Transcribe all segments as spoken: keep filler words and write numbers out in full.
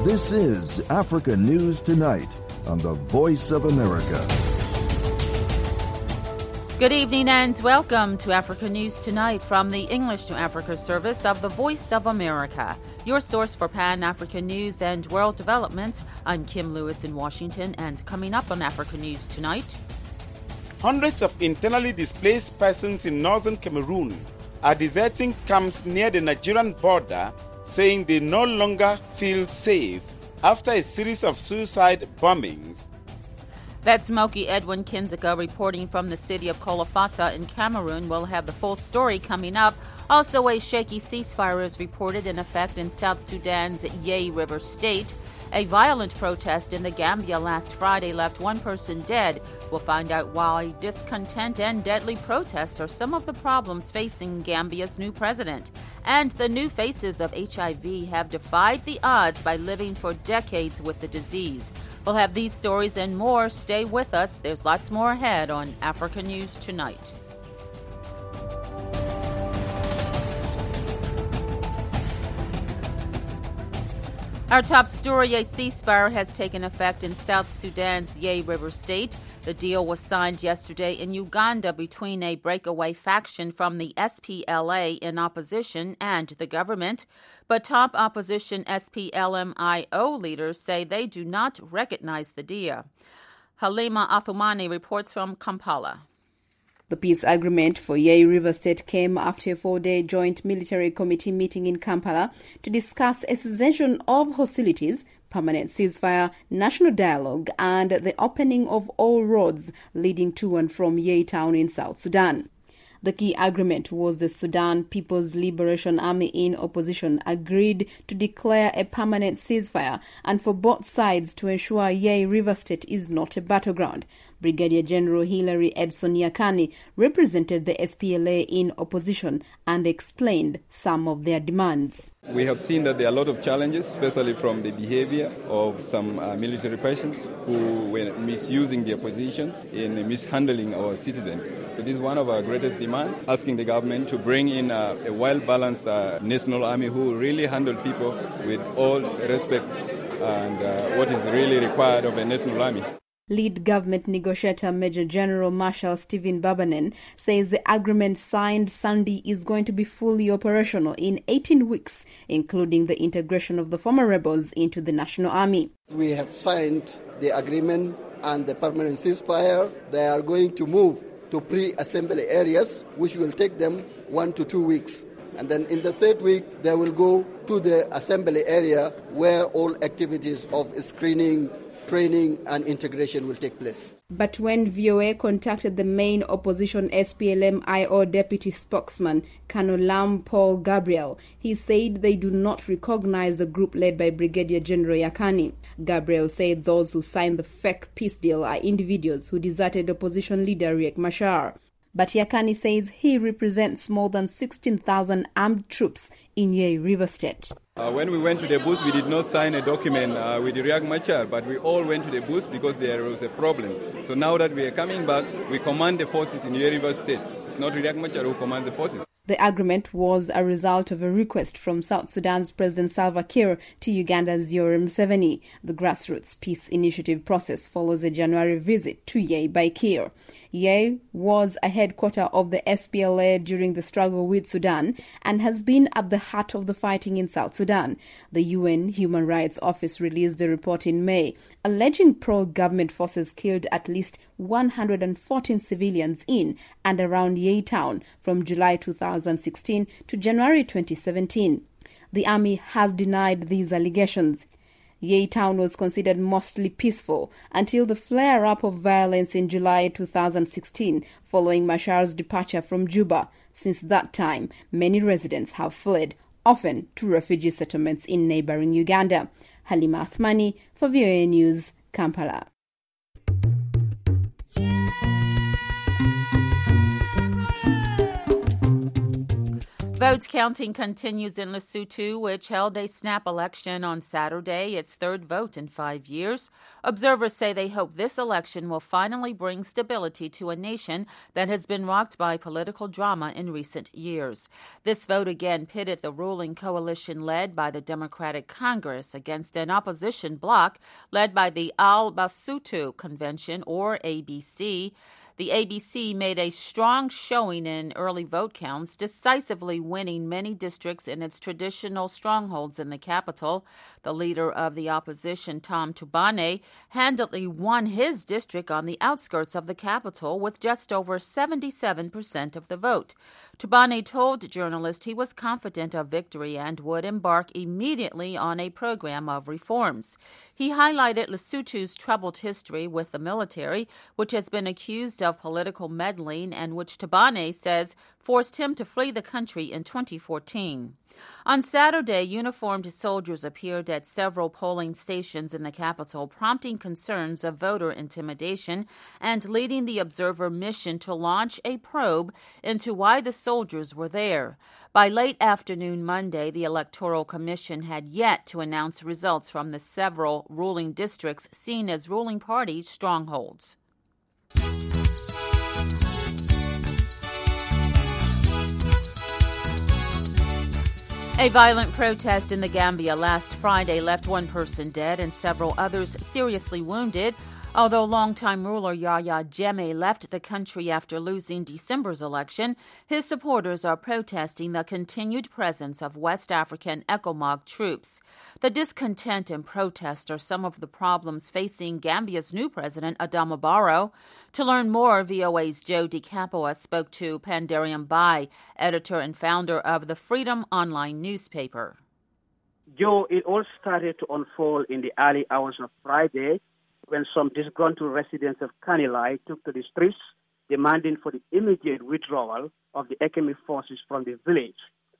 This is Africa News Tonight on the Voice of America. Good evening and welcome to Africa News Tonight from the English to Africa service of the Voice of America, your source for Pan-African news and world developments. I'm Kim Lewis in Washington, and coming up on Africa News Tonight. Hundreds of internally displaced persons in northern Cameroon are deserting camps near the Nigerian border, saying they no longer feel safe after a series of suicide bombings. That's Moki Edwin Kinzeka reporting from the city of Kolofata in Cameroon. We'll have the full story coming up. Also, a shaky ceasefire is reported in effect in South Sudan's Yei River State. A violent protest in the Gambia last Friday left one person dead. We'll find out why discontent and deadly protest are some of the problems facing Gambia's new president. And the new faces of H I V have defied the odds by living for decades with the disease. We'll have these stories and more. Stay with us. There's lots more ahead on Africa News Tonight. Our top story, a ceasefire has taken effect in South Sudan's Yei River State. The deal was signed yesterday in Uganda between a breakaway faction from the S P L A in opposition and the government. But top opposition S P L M I O leaders say they do not recognize the deal. Halima Athumani reports from Kampala. The peace agreement for Yei River State came after a four-day joint military committee meeting in Kampala to discuss a cessation of hostilities, permanent ceasefire, national dialogue, and the opening of all roads leading to and from Yei town in South Sudan. The key agreement was the Sudan People's Liberation Army in opposition agreed to declare a permanent ceasefire and for both sides to ensure Yei River State is not a battleground. Brigadier General Hilary Edson Yakani represented the S P L A in opposition and explained some of their demands. We have seen that there are a lot of challenges, especially from the behavior of some uh, military persons who were misusing their positions in mishandling our citizens. So this is one of our greatest demands, asking the government to bring in a, a well-balanced uh, national army who really handle people with all respect and uh, what is really required of a national army. Lead government negotiator Major General Marshal Stephen Babanen says the agreement signed Sunday is going to be fully operational in eighteen weeks, including the integration of the former rebels into the National Army. We have signed the agreement and the permanent ceasefire. They are going to move to pre-assembly areas, which will take them one to two weeks. And then in the third week, they will go to the assembly area where all activities of screening, training and integration will take place. But when V O A contacted the main opposition S P L M I O deputy spokesman, Colonel Lam Paul Gabriel, he said they do not recognize the group led by Brigadier General Yakani. Gabriel said those who signed the fake peace deal are individuals who deserted opposition leader Riek Machar. But Yakani says he represents more than sixteen thousand armed troops in Yei River State. Uh, when we went to the bush, we did not sign a document uh, with Riek Machar, but we all went to the bush because there was a problem. So now that we are coming back, we command the forces in Yei River State. It's not Riek Machar who commands the forces. The agreement was a result of a request from South Sudan's President Salva Kiir to Uganda's Yoweri Museveni. The grassroots peace initiative process follows a January visit to Yei by Kiir. Yei was a headquarter of the S P L A during the struggle with Sudan and has been at the heart of the fighting in South Sudan. The U N Human Rights Office released a report in May alleging pro-government forces killed at least one hundred fourteen civilians in and around Yei town from July two thousand sixteen to January twenty seventeen. The army has denied these allegations. Yei town was considered mostly peaceful until the flare-up of violence in July two thousand sixteen following Machar's departure from Juba. Since that time, many residents have fled, often to refugee settlements in neighboring Uganda. Halima Athmani for V O A News, Kampala. Vote counting continues in Lesotho, which held a snap election on Saturday, its third vote in five years. Observers say they hope this election will finally bring stability to a nation that has been rocked by political drama in recent years. This vote again pitted the ruling coalition led by the Democratic Congress against an opposition bloc led by the All Basotho Convention, or A B C. The A B C made a strong showing in early vote counts, decisively winning many districts in its traditional strongholds in the capital. The leader of the opposition, Tom Tubane, handily won his district on the outskirts of the capital with just over seventy-seven percent of the vote. Tubane told journalists he was confident of victory and would embark immediately on a program of reforms. He highlighted Lesotho's troubled history with the military, which has been accused of of political meddling and which Tubane says forced him to flee the country in twenty fourteen. On Saturday, uniformed soldiers appeared at several polling stations in the capital, prompting concerns of voter intimidation and leading the Observer mission to launch a probe into why the soldiers were there. By late afternoon Monday, the Electoral Commission had yet to announce results from the several ruling districts seen as ruling party strongholds. A violent protest in the Gambia last Friday left one person dead and several others seriously wounded. Although longtime ruler Yahya Jammeh left the country after losing December's election, his supporters are protesting the continued presence of West African ECOMOG troops. The discontent and protest are some of the problems facing Gambia's new president, Adama Barrow. To learn more, V O A's Joe DiCapua spoke to Pandarium Bai, editor and founder of the Freedom Online newspaper. Joe, it all started to unfold in the early hours of Friday, when some disgruntled residents of Kanilai took to the streets demanding for the immediate withdrawal of the ECOMOG forces from the village.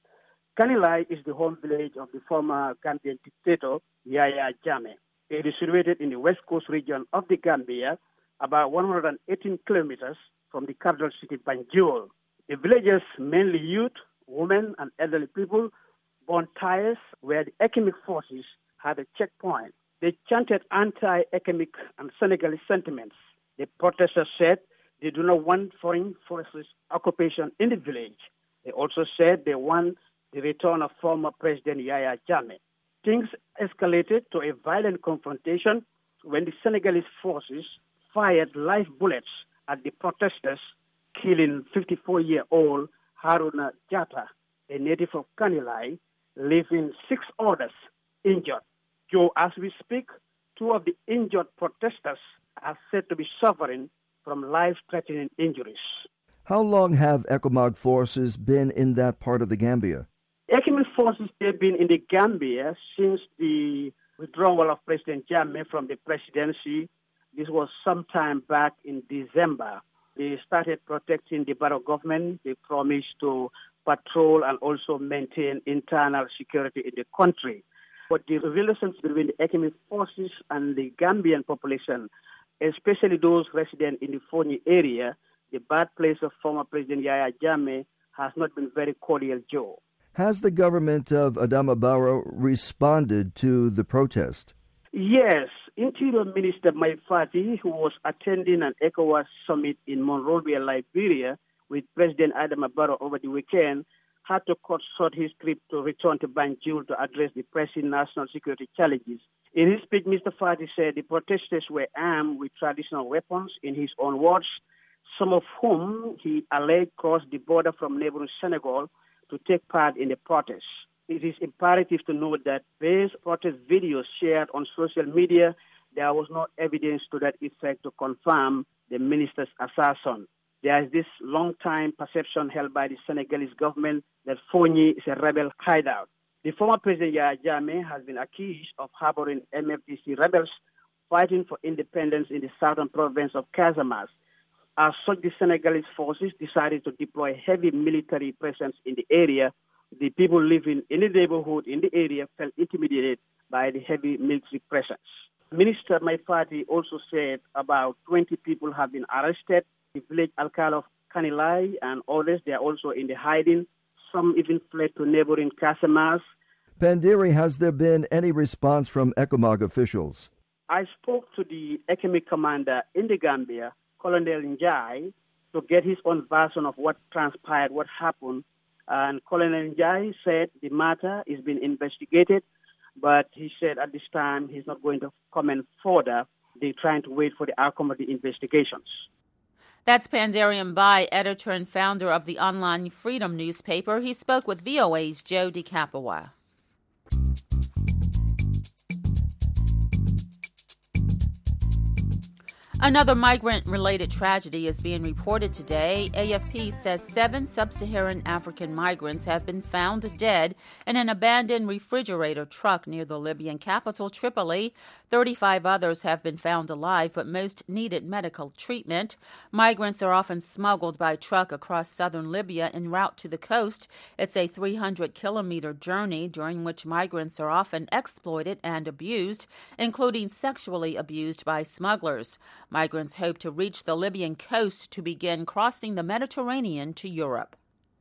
Kanilai is the home village of the former Gambian dictator, Yahya Jammeh. It is situated in the west coast region of the Gambia, about one hundred eighteen kilometers from the capital city, Banjul. The villagers, mainly youth, women, and elderly people, burned tires where the ECOMOG forces had a checkpoint. They chanted anti-ECOMOG and Senegalese sentiments. The protesters said they do not want foreign forces occupation in the village. They also said they want the return of former President Yahya Jammeh. Things escalated to a violent confrontation when the Senegalese forces fired live bullets at the protesters, killing fifty-four-year-old Haruna Jatta, a native of Kanilai, leaving six others injured. Joe, as we speak, two of the injured protesters are said to be suffering from life-threatening injuries. How long have ECOMOG forces been in that part of the Gambia? ECOMOG forces have been in the Gambia since the withdrawal of President Jammeh from the presidency. This was sometime back in December. They started protecting the Barrow government. They promised to patrol and also maintain internal security in the country. But the relations between the ECOMOG forces and the Gambian population, especially those resident in the Fonyi area, the birthplace of former President Yahya Jammeh, has not been very cordial, Joe. Has the government of Adama Barrow responded to the protest? Yes. Interior Minister Mai Fati, who was attending an ECOWAS summit in Monrovia, Liberia, with President Adama Barrow over the weekend, had to cut short his trip to return to Banjul to address the pressing national security challenges. In his speech, Mister Fati said the protesters were armed with traditional weapons, in his own words, some of whom he alleged crossed the border from neighboring Senegal to take part in the protests. It is imperative to note that based protest videos shared on social media, there was no evidence to that effect to confirm the minister's assertion. There is this long-time perception held by the Senegalese government that Fonyi is a rebel hideout. The former President Yahya Jammeh has been accused of harboring M F D C rebels fighting for independence in the southern province of Casamance. As such, the Senegalese forces decided to deploy heavy military presence in the area. The people living in the neighborhood in the area felt intimidated by the heavy military presence. Minister Mai Fati also said about twenty people have been arrested. The village alcalde of Kanilai and others, they are also in the hiding. Some even fled to neighboring Casamas. Pandiri, has there been any response from ECOMOG officials? I spoke to the E C M I commander in the Gambia, Colonel Njai, to get his own version of what transpired, what happened. And Colonel Njai said the matter is being investigated, but he said at this time he's not going to comment further. They're trying to wait for the outcome of the investigations. That's Pandiri Mbai, editor and founder of the online Freedom newspaper. He spoke with V O A's Joe DeCapua. Another migrant-related tragedy is being reported today. A F P says seven sub-Saharan African migrants have been found dead in an abandoned refrigerator truck near the Libyan capital, Tripoli. thirty-five others have been found alive, but most needed medical treatment. Migrants are often smuggled by truck across southern Libya en route to the coast. It's a three hundred kilometer journey during which migrants are often exploited and abused, including sexually abused by smugglers. Migrants hope to reach the Libyan coast to begin crossing the Mediterranean to Europe.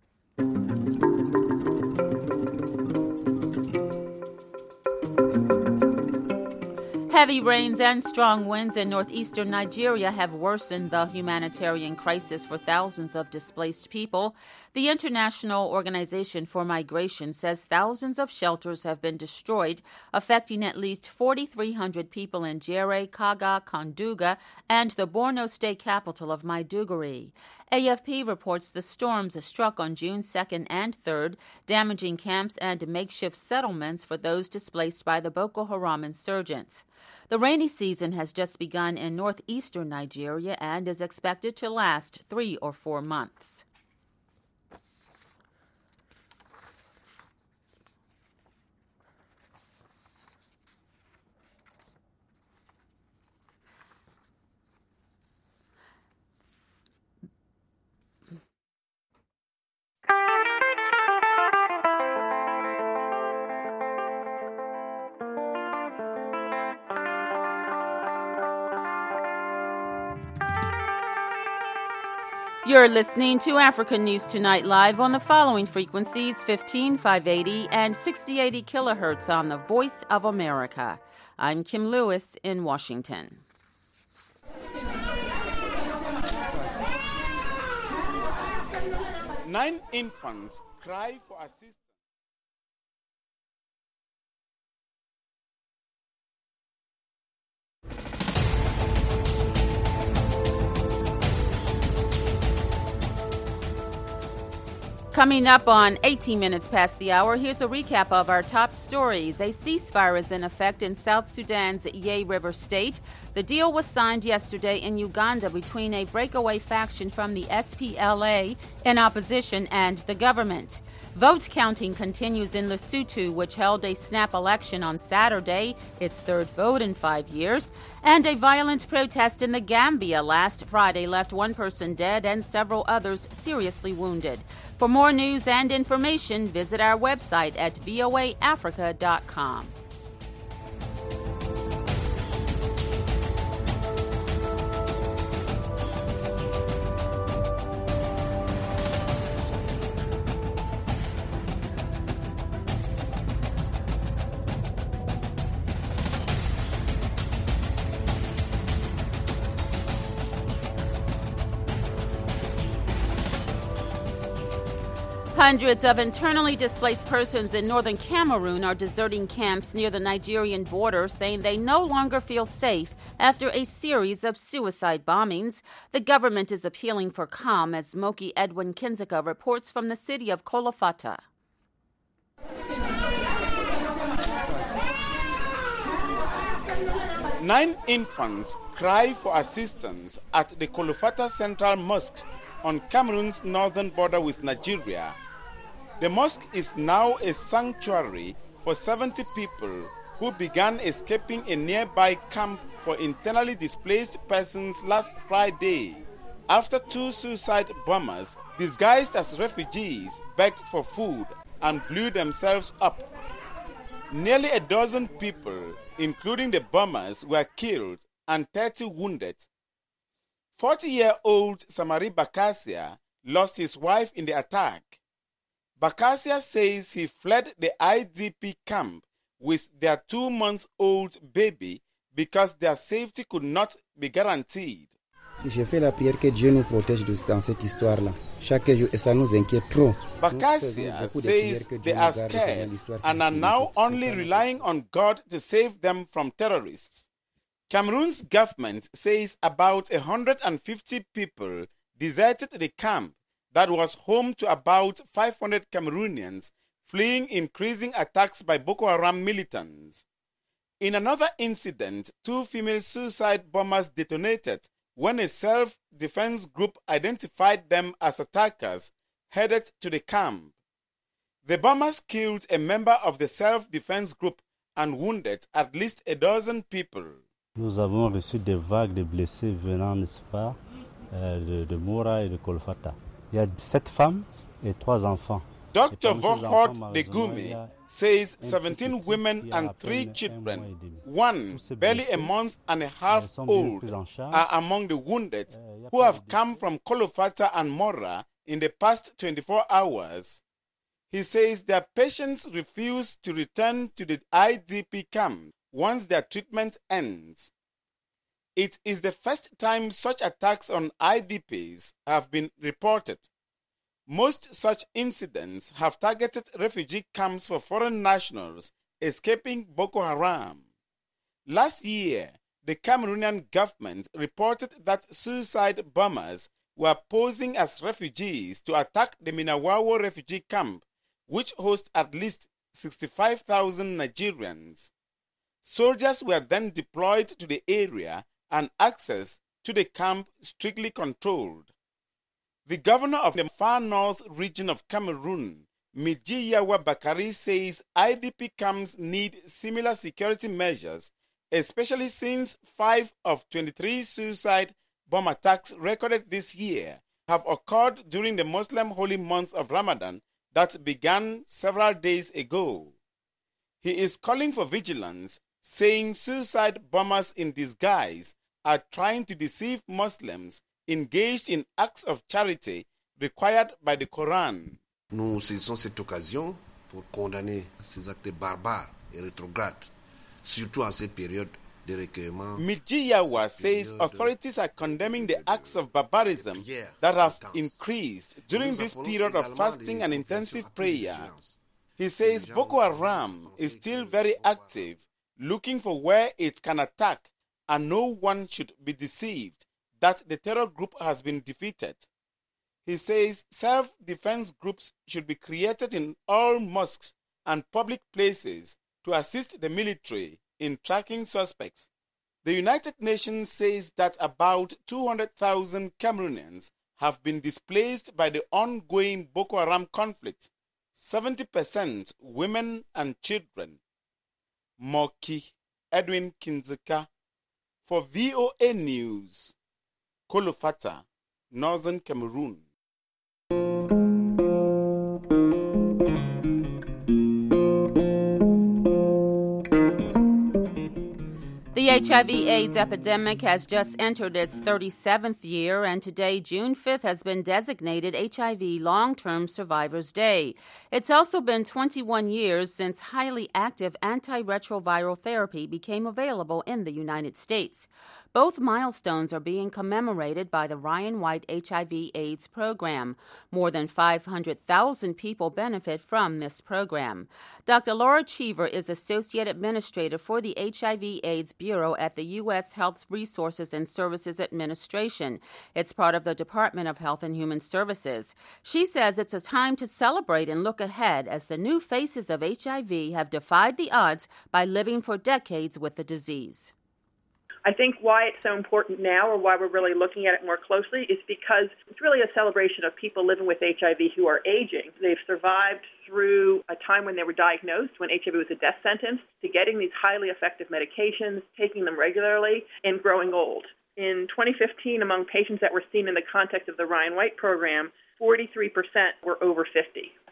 Heavy rains and strong winds in northeastern Nigeria have worsened the humanitarian crisis for thousands of displaced people. The International Organization for Migration says thousands of shelters have been destroyed, affecting at least four thousand three hundred people in Jere, Kaga, Kanduga, and the Borno state capital of Maiduguri. A F P reports the storms struck on June second and third, damaging camps and makeshift settlements for those displaced by the Boko Haram insurgents. The rainy season has just begun in northeastern Nigeria and is expected to last three or four months. You're listening to African News Tonight live on the following frequencies: fifteen five eighty and sixty eighty kilohertz on the Voice of America. I'm Kim Lewis in Washington. Nine infants cry for assistance. Coming up on eighteen minutes past the hour, here's a recap of our top stories. A ceasefire is in effect in South Sudan's Ye River State. The deal was signed yesterday in Uganda between a breakaway faction from the S P L A in opposition and the government. Vote counting continues in Lesotho, which held a snap election on Saturday, its third vote in five years. And a violent protest in the Gambia last Friday left one person dead and several others seriously wounded. For more news and information, visit our website at V O A Africa dot com. Hundreds of internally displaced persons in northern Cameroon are deserting camps near the Nigerian border, saying they no longer feel safe after a series of suicide bombings. The government is appealing for calm, as Moki Edwin Kinzeka reports from the city of Kolofata. Nine infants cry for assistance at the Kolofata Central Mosque on Cameroon's northern border with Nigeria. The mosque is now a sanctuary for seventy people who began escaping a nearby camp for internally displaced persons last Friday after two suicide bombers disguised as refugees begged for food and blew themselves up. Nearly a dozen people, including the bombers, were killed and thirty wounded. forty-year-old Samari Bakasia lost his wife in the attack. Bakasia says he fled the I D P camp with their two-month-old baby because their safety could not be guaranteed. J'ai fait la prière que Dieu nous protège dans cette histoire-là. Chaque jour, et ça nous inquiète trop. Bakasia says they are scared and are now only relying on God to save them from terrorists. Cameroon's government says about one hundred fifty people deserted the camp that was home to about five hundred Cameroonians fleeing increasing attacks by Boko Haram militants. In another incident, two female suicide bombers detonated when a self-defense group identified them as attackers headed to the camp. The bombers killed a member of the self-defense group and wounded at least a dozen people. Nous avons reçu des vagues de blessés venant, n'est-ce pas, de, de Moura et de Kolfata. Il y a sept femmes et trois enfants. Doctor Vohod Degume says seventeen women and three children, one barely a month and a half old, are among the wounded who have come from Kolofata and Mora in the past twenty-four hours. He says their patients refuse to return to the I D P camp once their treatment ends. It is the first time such attacks on I D Ps have been reported. Most such incidents have targeted refugee camps for foreign nationals escaping Boko Haram. Last year, the Cameroonian government reported that suicide bombers were posing as refugees to attack the Minawawo refugee camp, which hosts at least sixty-five thousand Nigerians. Soldiers were then deployed to the area and access to the camp strictly controlled. The governor of the far north region of Cameroon, Mijiyawa Bakari, says I D P camps need similar security measures, especially since five of twenty-three suicide bomb attacks recorded this year have occurred during the Muslim holy month of Ramadan that began several days ago. He is calling for vigilance, saying suicide bombers in disguise are trying to deceive Muslims engaged in acts of charity required by the Quran. Nous saisissons cette occasion pour condamner ces actes barbares et rétrogrades, surtout en cette période de recueillement. Mijiyawa says authorities are condemning the acts of barbarism that have increased during this period of fasting and intensive prayer. He says Boko Haram is still very active, looking for where it can attack, and no one should be deceived that the terror group has been defeated. He says self-defense groups should be created in all mosques and public places to assist the military in tracking suspects. The United Nations says that about two hundred thousand Cameroonians have been displaced by the ongoing Boko Haram conflict, seventy percent women and children. Moki Edwin Kinzeka for V O A News, Kolofata, Northern Cameroon. The H I V AIDS epidemic has just entered its thirty-seventh year, and today, June fifth, has been designated H I V Long-Term Survivors Day. It's also been twenty-one years since highly active antiretroviral therapy became available in the United States. Both milestones are being commemorated by the Ryan White H I V AIDS program. More than five hundred thousand people benefit from this program. Doctor Laura Cheever is Associate Administrator for the H I V AIDS Bureau at the U S Health Resources and Services Administration. It's part of the Department of Health and Human Services. She says it's a time to celebrate and look ahead as the new faces of H I V have defied the odds by living for decades with the disease. I think why it's so important now, or why we're really looking at it more closely, is because it's really a celebration of people living with H I V who are aging. They've survived through a time when they were diagnosed, when H I V was a death sentence, to getting these highly effective medications, taking them regularly, and growing old. In twenty fifteen, among patients that were seen in the context of the Ryan White program, forty-three percent were over fifty.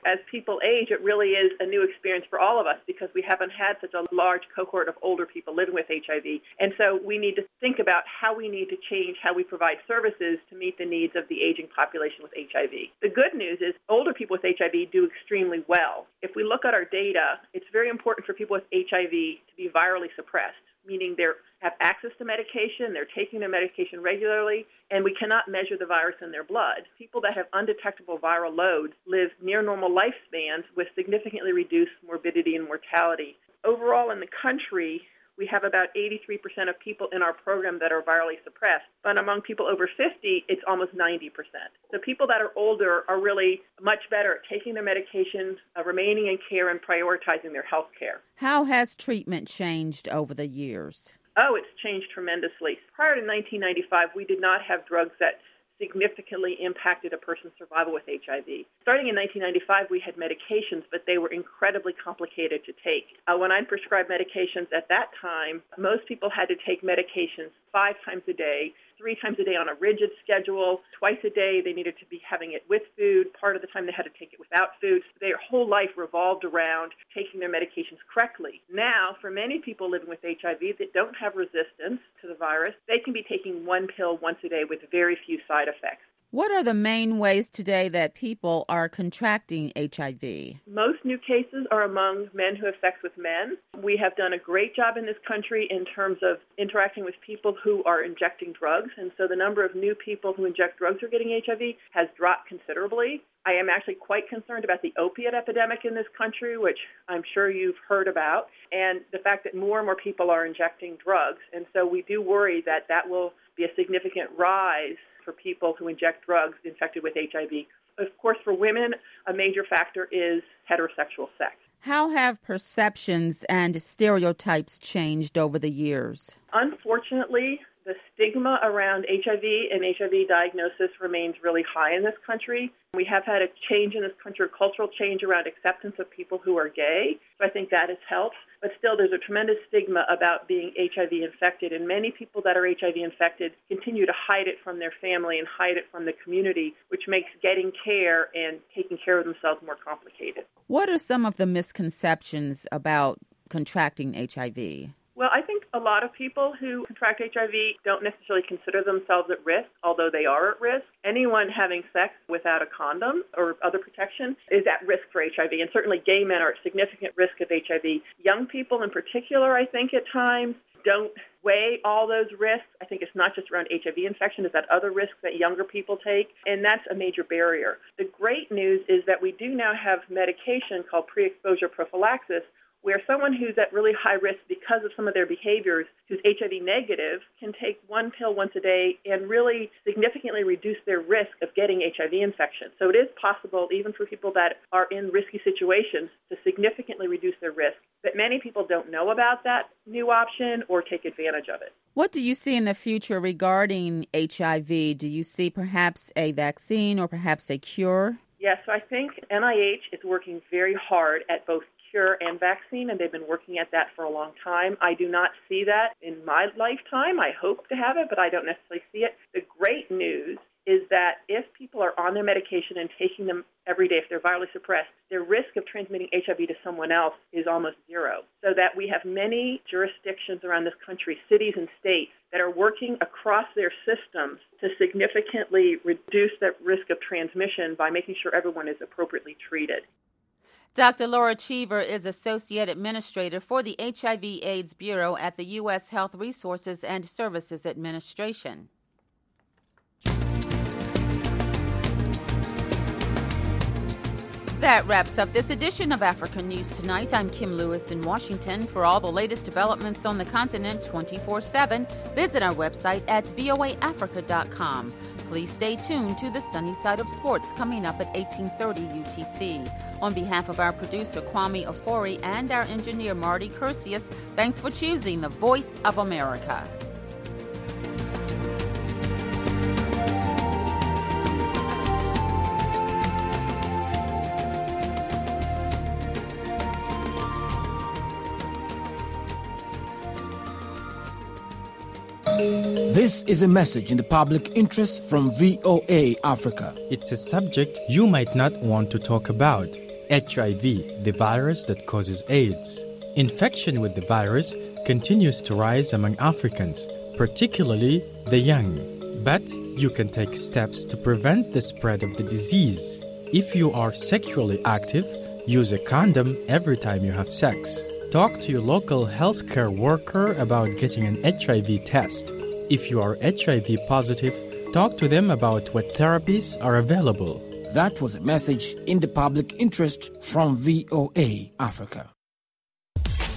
as people age, it really is a new experience for all of us because we haven't had such a large cohort of older people living with H I V. And so we need to think about how we need to change how we provide services to meet the needs of the aging population with H I V. The good news is older people with H I V do extremely well. If we look at our data, it's very important for people with H I V to be virally suppressed, meaning they have access to medication, they're taking their medication regularly, and we cannot measure the virus in their blood. People that have undetectable viral loads live near normal lifespans with significantly reduced morbidity and mortality. Overall in the country, we have about eighty-three percent of people in our program that are virally suppressed. But among people over fifty, it's almost ninety percent. So people that are older are really much better at taking their medications, uh, remaining in care, and prioritizing their health care. How has treatment changed over the years? Oh, it's changed tremendously. Prior to nineteen ninety-five, we did not have drugs that significantly impacted a person's survival with H I V. Starting in nineteen ninety-five, we had medications, but they were incredibly complicated to take. Uh, when I prescribed medications at that time, most people had to take medications five times a day, three times a day on a rigid schedule. Twice a day, they needed to be having it with food. Part of the time, they had to take it without food. So their whole life revolved around taking their medications correctly. Now, for many people living with H I V that don't have resistance to the virus, they can be taking one pill once a day with very few side effects. What are the main ways today that people are contracting H I V? Most new cases are among men who have sex with men. We have done a great job in this country in terms of interacting with people who are injecting drugs, and so the number of new people who inject drugs who are getting H I V has dropped considerably. I am actually quite concerned about the opiate epidemic in this country, which I'm sure you've heard about, and the fact that more and more people are injecting drugs. And so we do worry that that will be a significant rise for people who inject drugs infected with H I V. Of course, for women, a major factor is heterosexual sex. How have perceptions and stereotypes changed over the years? Unfortunately, the stigma around H I V and H I V diagnosis remains really high in this country. We have had a change in this country, a cultural change around acceptance of people who are gay. So I think that has helped. But still, there's a tremendous stigma about being H I V infected. And many people that are H I V infected continue to hide it from their family and hide it from the community, which makes getting care and taking care of themselves more complicated. What are some of the misconceptions about contracting H I V? Well, I think a lot of people who contract H I V don't necessarily consider themselves at risk, although they are at risk. Anyone having sex without a condom or other protection is at risk for H I V, and certainly gay men are at significant risk of H I V. Young people in particular, I think, at times don't weigh all those risks. I think it's not just around H I V infection, it's that other risks that younger people take, and that's a major barrier. The great news is that we do now have medication called pre-exposure prophylaxis, where someone who's at really high risk because of some of their behaviors, who's H I V negative, can take one pill once a day and really significantly reduce their risk of getting H I V infection. So it is possible, even for people that are in risky situations, to significantly reduce their risk. But many people don't know about that new option or take advantage of it. What do you see in the future regarding H I V? Do you see perhaps a vaccine or perhaps a cure? Yes, so I think N I H is working very hard at both cure and vaccine, and they've been working at that for a long time. I do not see that in my lifetime. I hope to have it, but I don't necessarily see it. The great news is that if people are on their medication and taking them every day, if they're virally suppressed, their risk of transmitting H I V to someone else is almost zero. So that we have many jurisdictions around this country, cities and states, that are working across their systems to significantly reduce that risk of transmission by making sure everyone is appropriately treated. Doctor Laura Cheever is Associate Administrator for the H I V AIDS Bureau at the U S Health Resources and Services Administration. That wraps up this edition of Africa News Tonight. I'm Kim Lewis in Washington. For all the latest developments on the continent twenty-four seven, visit our website at v o a africa dot com. Please stay tuned to the Sunny Side of Sports coming up at eighteen thirty U T C. On behalf of our producer Kwame Ofori and our engineer Marty Cursius, thanks for choosing the Voice of America. This is a message in the public interest from V O A Africa. It's a subject you might not want to talk about. H I V, the virus that causes AIDS. Infection with the virus continues to rise among Africans, particularly the young. But you can take steps to prevent the spread of the disease. If you are sexually active, use a condom every time you have sex. Talk to your local healthcare worker about getting an H I V test. If you are H I V positive, talk to them about what therapies are available. That was a message in the public interest from V O A Africa.